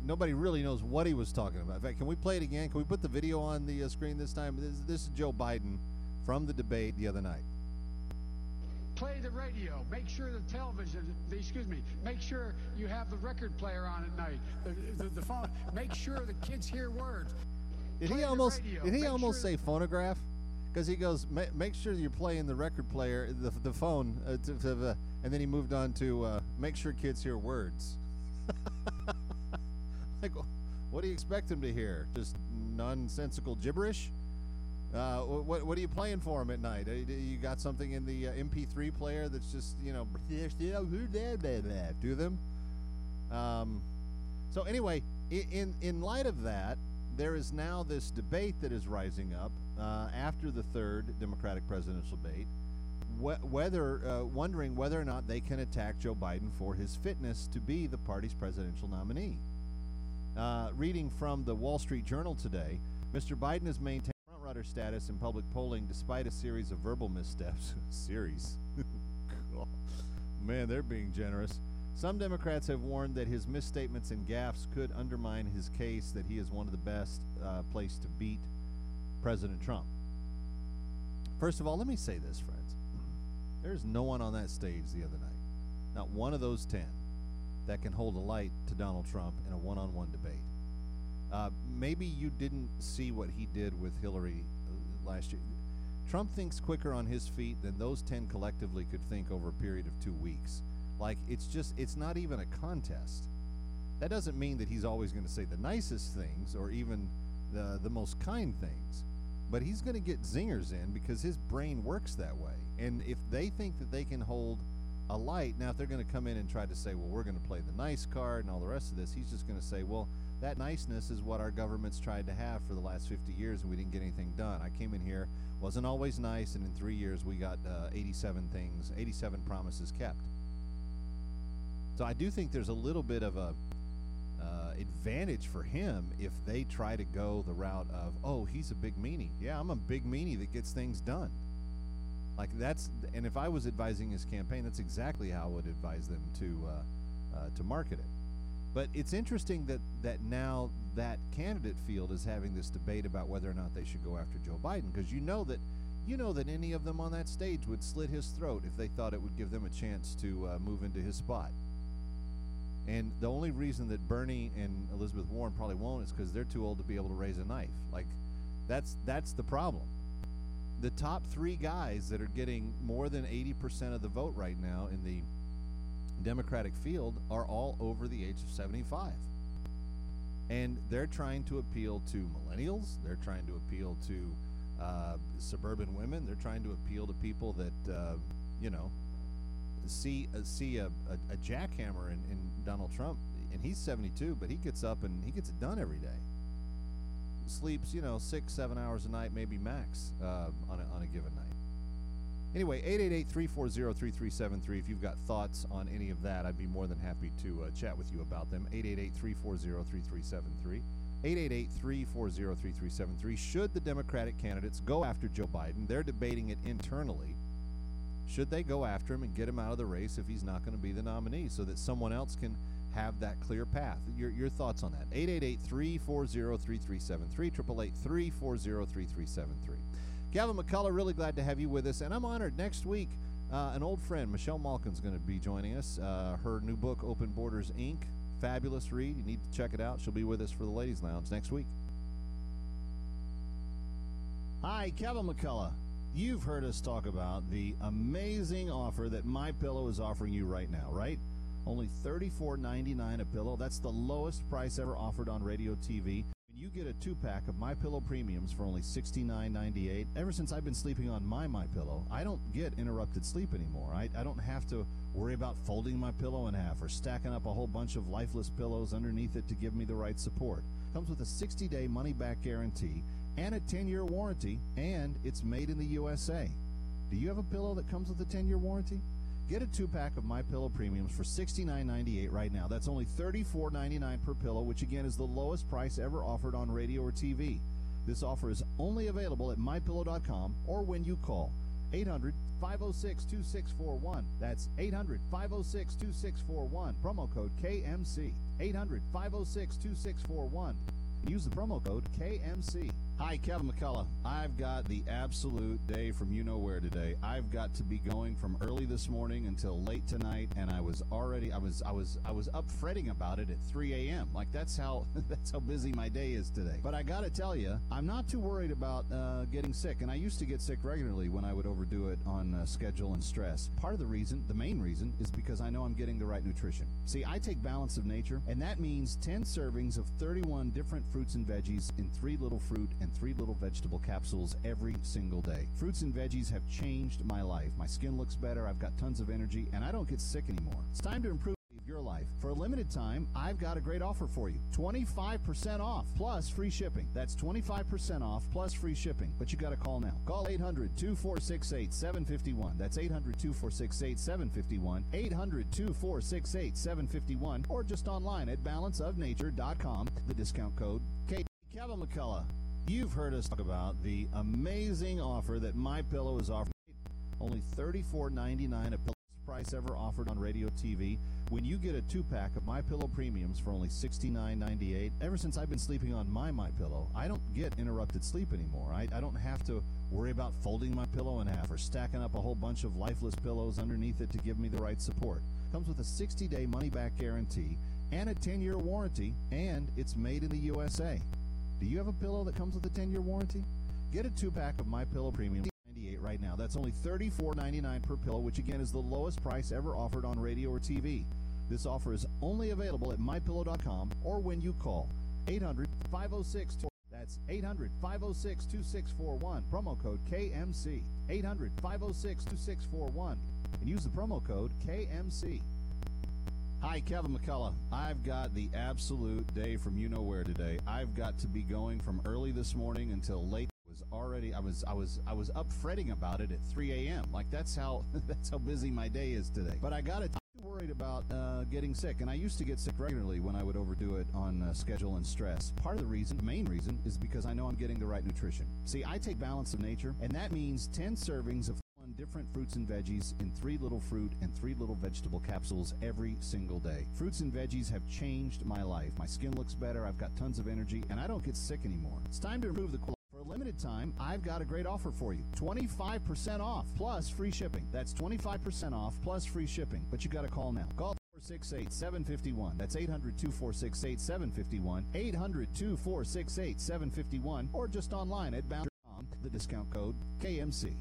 F: nobody really knows what he was talking about. In fact, can we play it again? Can we put the video on the uh, screen this time? This, this is Joe Biden from the debate the other night.
L: Play the radio. Make sure the television, the, excuse me, make sure you have the record player on at night. The, the, the phone. Make sure the kids hear words.
F: Did
L: Play
F: he
L: the
F: almost
L: radio.
F: did he
L: Make
F: almost
L: sure
F: say phonograph? Because he goes, Ma- make sure you're playing the record player, the the phone, uh, to, to, uh, and then he moved on to uh, make sure kids hear words. Like, what do you expect them to hear? Just nonsensical gibberish? Uh, what what are you playing for him at night? Uh, You got something in the uh, M P three player that's just, you know, do them? Um, so anyway, in in light of that, there is now this debate that is rising up uh, after the third Democratic presidential debate, wh- whether uh, wondering whether or not they can attack Joe Biden for his fitness to be the party's presidential nominee. Uh, reading from the Wall Street Journal today, Mister Biden has maintained front-runner status in public polling despite a series of verbal missteps. series? Man, they're being generous. Some Democrats have warned that his misstatements and gaffes could undermine his case that he is one of the best uh, placed to beat President Trump. First of all, let me say this, friends. There's no one on that stage the other night, not one of those ten, that can hold a light to Donald Trump in a one-on-one debate. Uh, maybe you didn't see what he did with Hillary uh, last year. Trump thinks quicker on his feet than those ten collectively could think over a period of two weeks. Like, it's just, it's not even a contest. That doesn't mean that he's always going to say the nicest things or even the, the most kind things. But he's going to get zingers in because his brain works that way. And if they think that they can hold a light, now if they're going to come in and try to say, well, we're going to play the nice card and all the rest of this, he's just going to say, well, that niceness is what our government's tried to have for the last fifty years, and we didn't get anything done. I came in here, wasn't always nice, and in three years we got uh, eighty-seven things, eighty-seven promises kept. So I do think there's a little bit of a uh, advantage for him if they try to go the route of, oh, he's a big meanie. Yeah, I'm a big meanie that gets things done. Like that's, and if I was advising his campaign, that's exactly how I would advise them to uh, uh, to market it. But it's interesting that that now that candidate field is having this debate about whether or not they should go after Joe Biden, because you know that you know that any of them on that stage would slit his throat if they thought it would give them a chance to uh, move into his spot. And the only reason that Bernie and Elizabeth Warren probably won't is because they're too old to be able to raise a knife. Like, that's that's the problem. The top three guys that are getting more than eighty percent of the vote right now in the Democratic field are all over the age of seventy-five. And they're trying to appeal to millennials. They're trying to appeal to uh, suburban women. They're trying to appeal to people that, uh, you know, see uh, see a, a, a jackhammer in, in Donald Trump. And he's seventy-two, but he gets up and he gets it done every day. Sleeps, you know, six, seven hours a night, maybe max, uh, on, a, on a given night. Anyway, eight eight eight, three four zero, three three seven three. If you've got thoughts on any of that, I'd be more than happy to uh, chat with you about them. eight eight eight, three four zero, three three seven three. eight eight eight, three four zero, three three seven three. Should the Democratic candidates go after Joe Biden? They're debating it internally. Should they go after him and get him out of the race if he's not going to be the nominee so that someone else can have that clear path? Your your thoughts on that? eight eight eight, three four zero, three three seven three. eight eight eight, three four zero, three three seven three. Gavin McCullough, really glad to have you with us, and I'm honored. Next week, uh, an old friend, Michelle Malkin's going to be joining us. Uh, her new book, Open Borders, Incorporated. Fabulous read. You need to check it out. She'll be with us for the Ladies Lounge next week.
I: Hi, Kevin McCullough. You've heard us talk about the amazing offer that MyPillow is offering you right now, right? Only thirty-four ninety-nine a pillow. That's the lowest price ever offered on radio T V. You get a two-pack of MyPillow Premiums for only sixty-nine ninety-eight. Ever since I've been sleeping on my MyPillow, I don't get interrupted sleep anymore. I, I don't have to worry about folding my pillow in half or stacking up a whole bunch of lifeless pillows underneath it to give me the right support. Comes with a sixty-day money-back guarantee and a ten-year warranty, and it's made in the U S A. Do you have a pillow that comes with a ten-year warranty? Get a two-pack of MyPillow Premiums for sixty-nine ninety-eight right now. That's only thirty-four ninety-nine per pillow, which again is the lowest price ever offered on radio or T V. This offer is only available at my pillow dot com or when you call eight hundred, five oh six, two six four one. That's eight hundred, five oh six, two six four one. Promo code K M C. eight hundred, five oh six, two six four one. Use the promo code K M C. Hi, Kevin McCullough. I've got the absolute day from you-know-where today. I've got to be going from early this morning until late tonight, and I was already, I was, I was, I was up fretting about it at three a.m. Like that's how, that's how busy my day is today. But I got to tell you, I'm not too worried about uh, getting sick, and I used to get sick regularly when I would overdo it on uh, schedule and stress. Part of the reason, the main reason, is because I know I'm getting the right nutrition. See, I take Balance of Nature, and that means ten servings of thirty-one different fruits and veggies in three little fruit and three little vegetable capsules every single day. Fruits and veggies have changed my life. My skin looks better, I've got tons of energy, and I don't get sick anymore. It's time to improve your life. For a limited time, I've got a great offer for you. twenty-five percent off plus free shipping. That's twenty-five percent off plus free shipping. But you got to call now. Call eight hundred, two four six eight, seven five one. That's eight hundred, two four six eight, seven five one. eight hundred, two four six eight, seven five one. Or just online at balance of nature dot com. The discount code K. Kevin McCullough. You've heard us talk about the amazing offer that MyPillow is offering. Only thirty-four ninety-nine, a price ever offered on radio T V. When you get a two-pack of MyPillow Premiums for only sixty-nine ninety-eight, ever since I've been sleeping on my MyPillow, I don't get interrupted sleep anymore. I, I don't have to worry about folding my pillow in half or stacking up a whole bunch of lifeless pillows underneath it to give me the right support. Comes with a sixty-day money-back guarantee and a ten-year warranty, and it's made in the U S A. Do you have a pillow that comes with a ten-year warranty? Get a two-pack of MyPillow Premium ninety-eight right now. That's only thirty-four ninety-nine per pillow, which again is the lowest price ever offered on radio or T V. This offer is only available at my pillow dot com or when you call eight hundred, five oh six, two That's eight hundred, five oh six, two six four one. Promo code K M C. eight hundred, five oh six, two six four one. And use the promo code K M C. Hi, Kevin McCullough. I've got the absolute day from you-know-where today. I've got to be going from early this morning until late. Was already I was I was I was up fretting about it at three a.m. Like that's how that's how busy my day is today. But I got it. I'm worried about uh, getting sick, and I used to get sick regularly when I would overdo it on uh, schedule and stress. Part of the reason, the main reason, is because I know I'm getting the right nutrition. See, I take Balance of Nature, and that means ten servings of different fruits and veggies in three little fruit and three little vegetable capsules every single day. Fruits and veggies have changed my life. My skin looks better, I've got tons of energy, and I don't get sick anymore. It's time to improve the quality. For a limited time, I've got a great offer for you. twenty-five percent off plus free shipping. That's twenty-five percent off plus free shipping. But you got to call now. Call four six eight, seven five one. That's eight hundred, two four six eight, seven five one. eight hundred, two four six eight, seven five one. Or just online at bound dot com. The discount code K M C.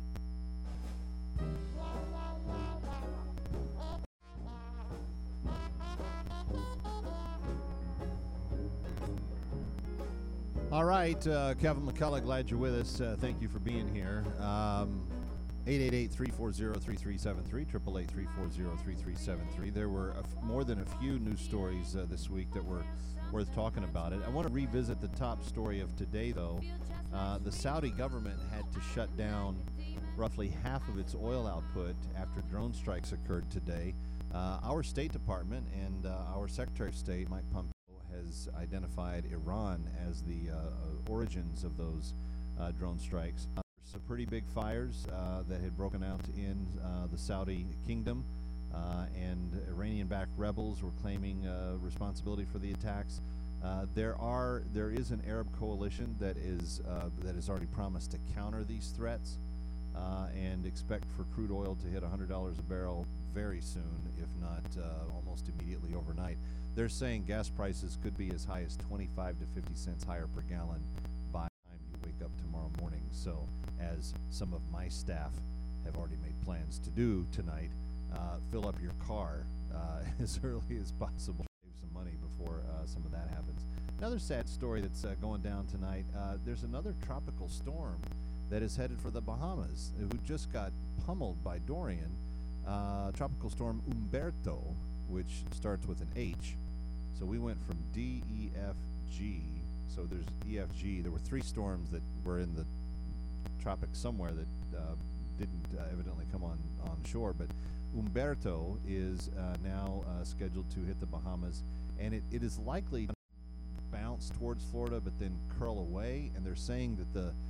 F: All right, uh, Kevin McCullough, glad you're with us. Uh, thank you for being here. Um, eight eight eight, three four zero, three three seven three, eight eight eight, three four zero, three three seven three. There were a f- more than a few news stories uh, this week that were worth talking about it. I want to revisit the top story of today, though. Uh, the Saudi government had to shut down roughly half of its oil output after drone strikes occurred today. Uh, our State Department and uh, our Secretary of State, Mike Pompeo, has identified Iran as the uh, origins of those uh, drone strikes. Uh, some pretty big fires uh, that had broken out in uh, the Saudi kingdom, uh, and Iranian-backed rebels were claiming uh, responsibility for the attacks. Uh, there are there is an Arab coalition that is uh, that has already promised to counter these threats, uh, and expect for crude oil to hit one hundred dollars a barrel very soon, if not uh, almost immediately overnight. They're saying gas prices could be as high as twenty-five to fifty cents higher per gallon by the time you wake up tomorrow morning. So, as some of my staff have already made plans to do tonight, uh, fill up your car uh, as early as possible. Save some money before uh, some of that happens. Another sad story that's uh, going down tonight, uh, there's another tropical storm that is headed for the Bahamas, who just got pummeled by Dorian. Uh, tropical storm Umberto, which starts with an H. So we went from D, E, F, G. So there's E, F, G. There were three storms that were in the tropics somewhere that uh, didn't uh, evidently come on, on shore. But Umberto is uh, now uh, scheduled to hit the Bahamas, and it, it is likely to bounce towards Florida but then curl away. And they're saying that the path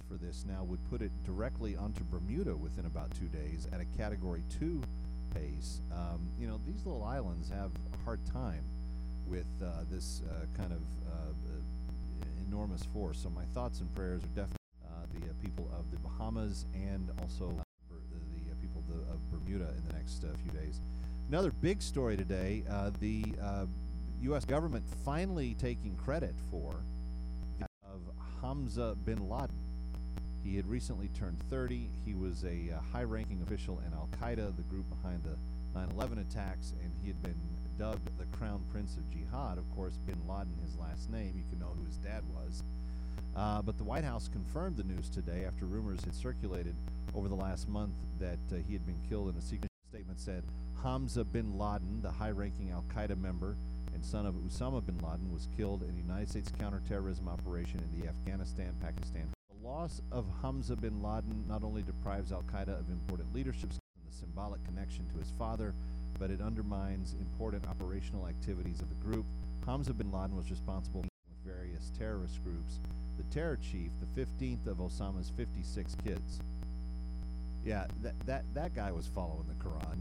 I: for this now would put it directly onto Bermuda within about two days at a Category two pace. Um, you know, these little islands have a hard time with uh, this uh, kind of uh, enormous force. So my thoughts and prayers are definitely uh, the uh, people of the Bahamas and also uh, the, the uh, people of, the, of Bermuda in the next uh, few days. Another big story today, uh, the uh, U S government finally taking credit for the of Hamza bin Laden. He had recently turned thirty. He was a uh, high-ranking official in Al-Qaeda, the group behind the nine eleven attacks, and he had been dubbed the Crown Prince of Jihad. Of course, bin Laden, his last name, you can know who his dad was. Uh, but the White House confirmed the news today after rumors had circulated over the last month that uh, he had been killed in a secret statement said, Hamza bin Laden, the high-ranking Al-Qaeda member and son of Osama bin Laden, was killed in a United States counterterrorism operation in the Afghanistan-Pakistan. The loss of Hamza bin Laden not only deprives Al-Qaeda of important leadership and the symbolic connection to his father, but it undermines important operational activities of the group. Hamza bin Laden was responsible with various terrorist groups. The terror chief, the fifteenth of Osama's fifty-six kids. Yeah, that that, that guy was following the Quran.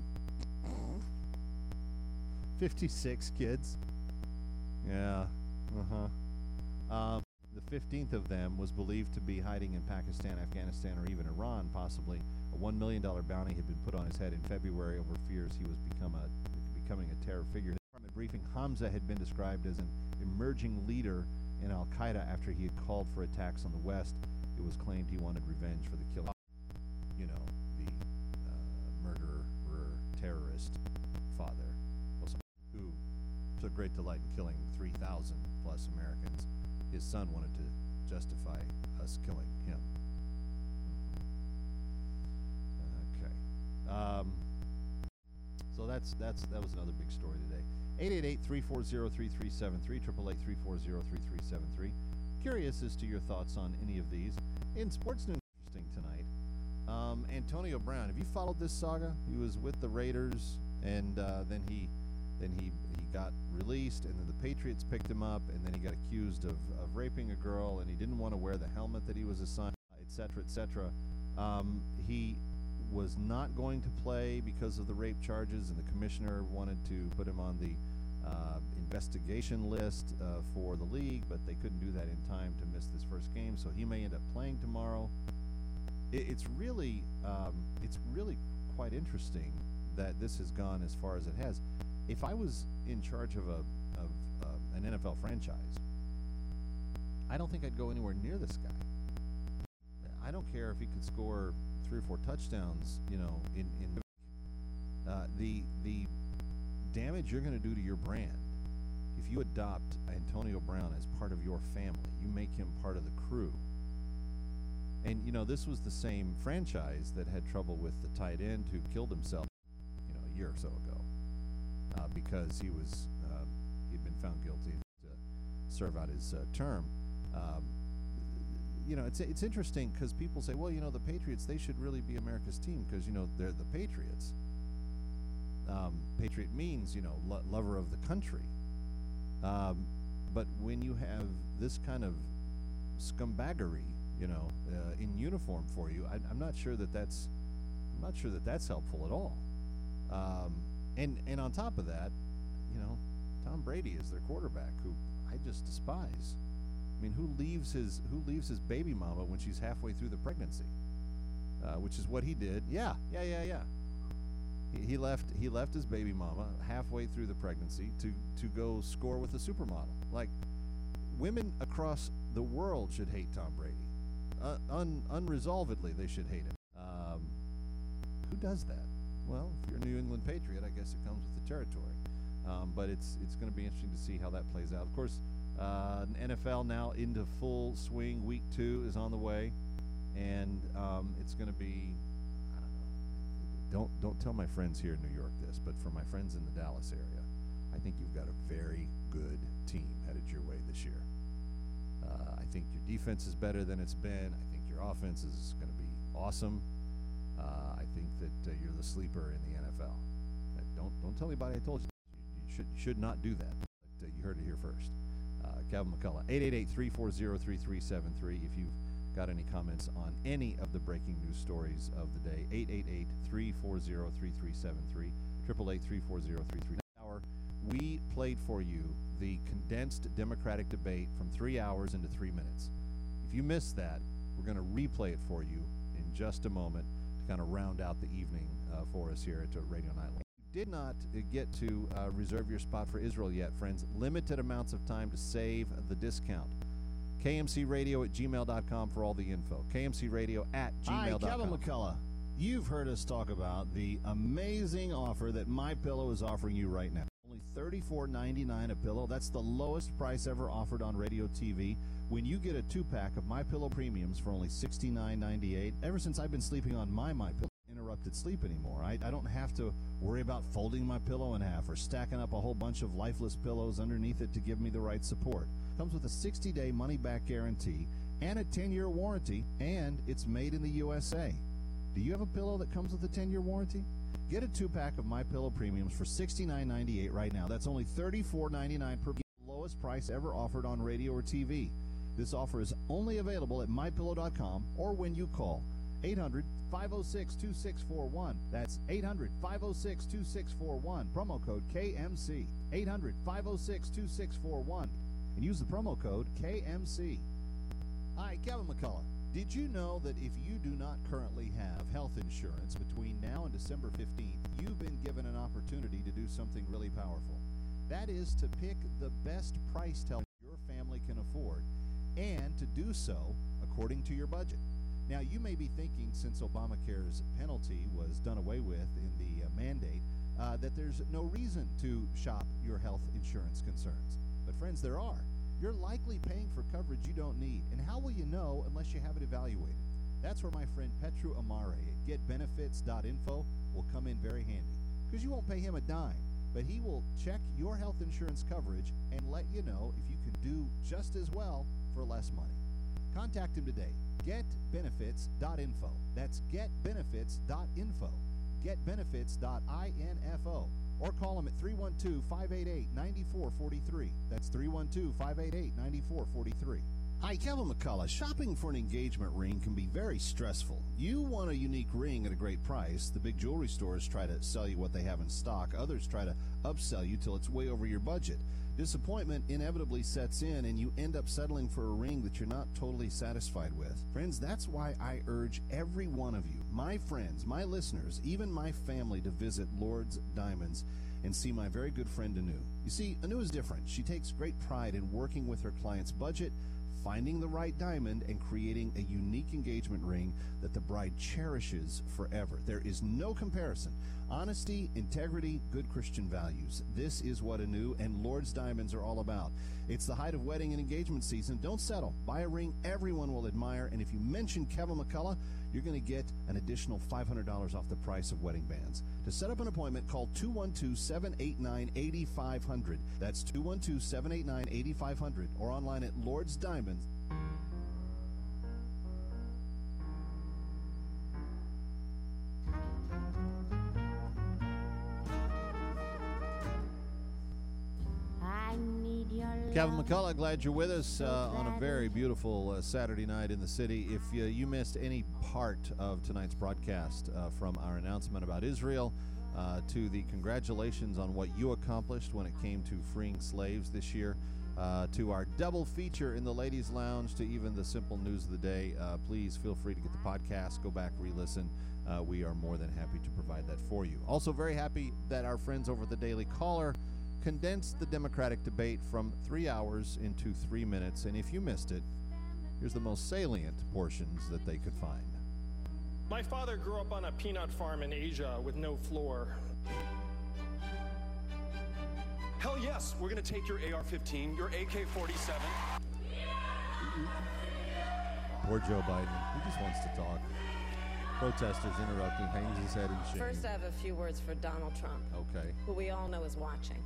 I: fifty-six kids. Yeah, uh-huh. Um, the fifteenth of them was believed to be hiding in Pakistan, Afghanistan, or even Iran, possibly. A one million dollars bounty had been put on his head in February over fears he was become a, becoming a terror figure. In the department briefing, Hamza had been described as an emerging leader in Al-Qaeda after he had called for attacks on the West. It was claimed he wanted revenge for the killing, you know, the uh, murderer, terrorist father, who took great delight in killing three thousand plus Americans. His son wanted to justify us killing him. Okay. Um, so that's that's that was another big story today. eight eight eight, three four zero, three three seven three, eight eight eight, three four zero, three three seven three. Curious as to your thoughts on any of these. In sports news, interesting tonight, um, Antonio Brown. Have you followed this saga? He was with the Raiders, and uh, then he then he he got released, and then the Patriots picked him up, and then he got accused of, of raping a girl, and he didn't want to wear the helmet that he was assigned, et cetera, et cetera. Um, he was not going to play because of the rape charges, and the commissioner wanted to put him on the uh, investigation list uh, for the league, but they couldn't do that in time to miss this first game, so he may end up playing tomorrow. It, it's really, um, it's really quite interesting that this has gone as far as it has. If I was in charge of a of uh, an N F L franchise, I don't think I'd go anywhere near this guy. I don't care if he could score three or four touchdowns, you know, in in uh, the the damage you're going to do to your brand if you adopt Antonio Brown as part of your family. You make him part of the crew. And you know, this was the same franchise that had trouble with the tight end who killed himself, you know, a year or so ago, uh, because he was uh, he'd been found guilty to serve out his uh, term. Um, you know, it's it's interesting because people say, well, you know, the Patriots, they should really be America's team because, you know, they're the Patriots. Um, Patriot means, you know, lo- lover of the country. Um, but when you have this kind of scumbaggery, you know, uh, in uniform for you, I, I'm not sure that that's, I'm not sure that that's helpful at all. Um, and and on top of that, you know, Tom Brady is their quarterback, who I just despise. I mean, who leaves his who leaves his baby mama when she's halfway through the pregnancy, uh, which is what he did. Yeah, yeah, yeah, yeah. He, he left he left his baby mama halfway through the pregnancy to to go score with a supermodel. Like, women across the world should hate Tom Brady. Uh, un, unresolvedly, they should hate him. Um, who does that? Well, if you're a New England Patriot, I guess it comes with the territory. Um, but it's it's going to be interesting to see how that plays out. Of course, uh, N F L now into full swing. Week two is on the way, and um, it's going to be, I don't know. Don't don't tell my friends here in New York this, but for my friends in the Dallas area, I think you've got a very good team headed your way this year. Uh, I think your defense is better than it's been. I think your offense is going to be awesome. Uh, I think that uh, you're the sleeper in the N F L. Uh, don't don't tell anybody I told you. You should you should not do that. But uh, you heard it here first. Uh, Calvin McCullough, eight eight eight, three four zero, three three seven three. If you've
F: got any comments on any of the breaking news stories of the day. eight eight eight, three four zero, three three seven three, eight eight eight, three four zero, three three seven three. Hour, we played for you the condensed Democratic debate from three hours into three minutes. If you missed that, we're going to replay it for you in just a moment to kind of round out the evening uh, for us here at uh, Radio Night Live. Did not uh, get to uh, reserve your spot for Israel yet, friends. Limited amounts of time to save the discount. K M C Radio at gmail dot com for all the info. K M C Radio at gmail dot com.
I: Hi, Kevin McCullough. You've heard us talk about the amazing offer that MyPillow is offering you right now. Only thirty-four ninety-nine a pillow. That's the lowest price ever offered on radio T V. When you get a two-pack of MyPillow Premiums for only sixty-nine ninety-eight, ever since I've been sleeping on my MyPillow, interrupted sleep anymore. I, I don't have to worry about folding my pillow in half or stacking up a whole bunch of lifeless pillows underneath it to give me the right support. Comes with a sixty day money-back guarantee and a ten year warranty, and it's made in the U S A. Do you have a pillow that comes with a ten year warranty? Get a two-pack of MyPillow Premiums for sixty-nine ninety-eight right now. That's only thirty-four ninety-nine per lowest price ever offered on radio or T V. This offer is only available at my pillow dot com or when you call eight hundred, five oh six, two six four one. That's eight hundred, five oh six, two six four one. Promo code K M C. eight hundred, five oh six, two six four one. And use the promo code K M C. Hi, Kevin McCullough. Did you know that if you do not currently have health insurance between now and December fifteenth, you've been given an opportunity to do something really powerful? That is to pick the best price health your family can afford, and to do so according to your budget. Now, you may be thinking, since Obamacare's penalty was done away with in the uh, mandate, uh, that there's no reason to shop your health insurance concerns. But friends, there are. You're likely paying for coverage you don't need, and how will you know unless you have it evaluated? That's where my friend Petru Amare at get benefits dot info will come in very handy, because you won't pay him a dime, but he will check your health insurance coverage and let you know if you can do just as well for less money. Contact him today. get benefits dot info. That's get benefits dot info. get benefits dot info. Or call him at three one two, five eight eight, nine four four three. That's three one two, five eight eight, nine four four three. Hi, Kevin McCullough. Shopping for an engagement ring can be very stressful. You want a unique ring at a great price. The big jewelry stores try to sell you what they have in stock. Others try to upsell you till it's way over your budget. Disappointment inevitably sets in, and you end up settling for a ring that you're not totally satisfied with. Friends, that's why I urge every one of you, my friends, my listeners, even my family, to visit Lord's Diamonds and see my very good friend Anu. You see, Anu is different. She takes great pride in working with her client's budget, finding the right diamond, and creating a unique engagement ring that the bride cherishes forever. There is no comparison. Honesty, integrity, good Christian values. This is what Anu and Lord's Diamonds are all about. It's the height of wedding and engagement season. Don't settle. Buy a ring everyone will admire, and if you mention Kevin McCullough, you're going to get an additional five hundred dollars off the price of wedding bands. To set up an appointment, call two one two, seven eight nine, eight five zero zero. That's two one two, seven eight nine, eight five zero zero, or online at Lord's Diamonds. Kevin McCullough, glad you're with us uh, on a very beautiful uh, Saturday night in the city. If uh, you missed any part of tonight's broadcast, uh, from our announcement about Israel uh, to the congratulations on what you accomplished when it came to freeing slaves this year, uh, to our double feature in the Ladies Lounge, to even the simple news of the day, uh, please feel free to get the podcast, go back, re-listen. Uh, we are more than happy to provide that for you. Also very happy that our friends over at the Daily Caller condensed the Democratic debate from three hours into three minutes, and if you missed it, here's the most salient portions that they could find.
M: My father grew up on a peanut farm in Asia with no floor.
N: Hell yes, we're gonna take your A R fifteen, your A K forty-seven.
F: Poor Joe Biden. He just wants to talk. Protesters interrupting, hangs his head in shame.
O: First, I have a few words for Donald Trump.
F: Okay.
O: Who we all know is watching.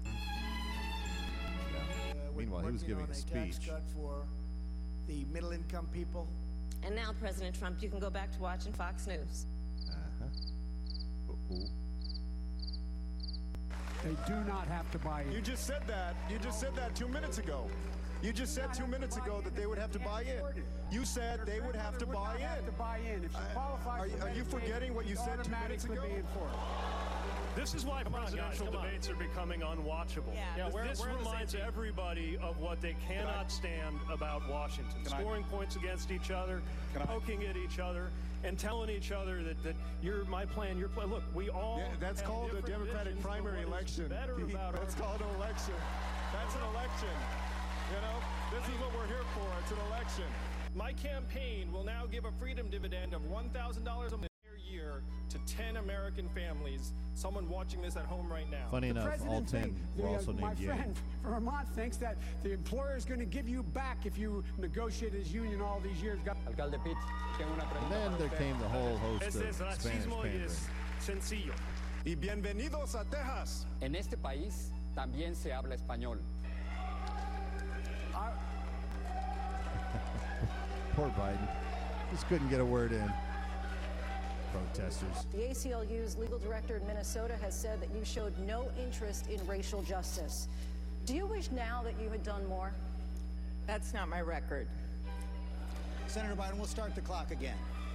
F: Meanwhile, he was giving a speech.
P: Tax cut for the middle-income people.
O: And now, President Trump, you can go back to watching Fox News.
F: Uh-huh. Uh-oh.
L: They do not have to buy in.
N: You just said that. You just said that two minutes ago. You just said two minutes ago that they would have to buy in. You said they would have to buy in.
L: Have to buy in. If she qualifies,
N: are, you- are you forgetting what you said two minutes ago?
D: This is why presidential
M: guys,
D: debates are becoming unwatchable.
M: Yeah,
D: This-
M: we're-
D: this
M: we're on the same
D: reminds
M: team.
D: everybody of what they cannot stand about Washington.
N: Can I-
D: Scoring points against each other,
N: Can I-
D: poking at each other, and telling each other that, that you're my plan, your plan. Look, we all
N: Yeah, that's
D: have
N: called a
D: different
N: Democratic
D: visions for
N: primary
D: what is
N: election.
D: better about
N: That's
D: our-
N: called an election. That's an election. You know, this is what we're here for. It's an election.
M: My campaign will now give a freedom dividend of one thousand dollars a year to ten American families. Someone watching this at home right now.
F: Funny
L: The
F: enough, all
L: president
F: ten
L: think-
F: were
L: the, uh,
F: also
L: My
F: named Jane.
L: friend from Vermont thinks that the employer is going to give you back if you negotiate his union all these years.
Q: Alcalde Pitt, tengo una
F: And
Q: pregunta
F: then
Q: para
F: there
Q: usted.
F: came the whole host
D: Ese
F: of
D: es
F: Spanish
D: racismo y
F: pandering.
D: es sencillo.
N: Y bienvenidos a Texas.
Q: En este país también se habla español.
F: Poor Biden. Just couldn't get a word in. Protesters.
R: The A C L U's legal director in Minnesota has said that you showed no interest in racial justice. Do you wish now that you had done more?
S: That's not my record.
P: Senator Biden, we'll start the clock again.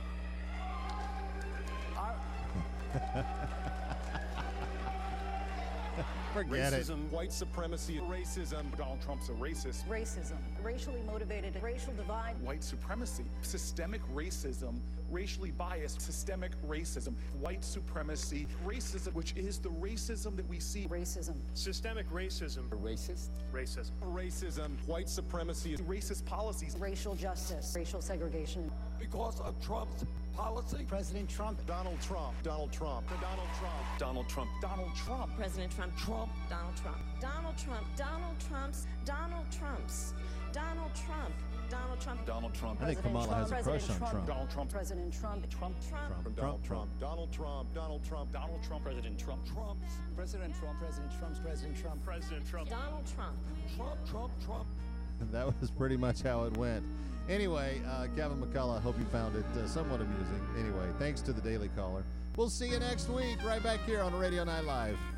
F: Forget it.
N: Racism, white supremacy, racism. Donald Trump's a racist.
R: Racism, racially motivated racial divide.
T: White supremacy, systemic racism, racially biased, systemic racism, white supremacy, racism, which is the racism that we see.
R: Racism.
D: Systemic racism.
Q: Racist?
D: Racism.
N: Racism, white supremacy,
T: racist policies.
R: Racial justice, racial segregation.
T: Because of Trump's policy.
P: President Trump.
N: Donald Trump. Donald Trump. Donald Trump.
T: Donald Trump. Donald Trump.
O: President Trump.
T: Trump.
O: Donald Trump. Donald Trump. Donald Trump's. Donald Trump's. Donald Trump. Donald Trump.
T: Donald Trump.
F: I think Kamala has a crush on Trump.
T: Donald Trump.
R: President Trump.
O: Trump.
F: Trump,
N: Donald
F: Trump,
N: Trump. Donald Trump. Donald Trump.
T: Donald Trump. President Trump. Trump.
P: President Trump. President Trump's President Trump.
D: President Trump.
O: Donald Trump.
T: Trump. Trump. Trump.
F: That was pretty much how it went. Anyway, uh, Kevin McCullough, hope you found it uh, somewhat amusing. Anyway, thanks to the Daily Caller. We'll see you next week right back here on Radio Night Live.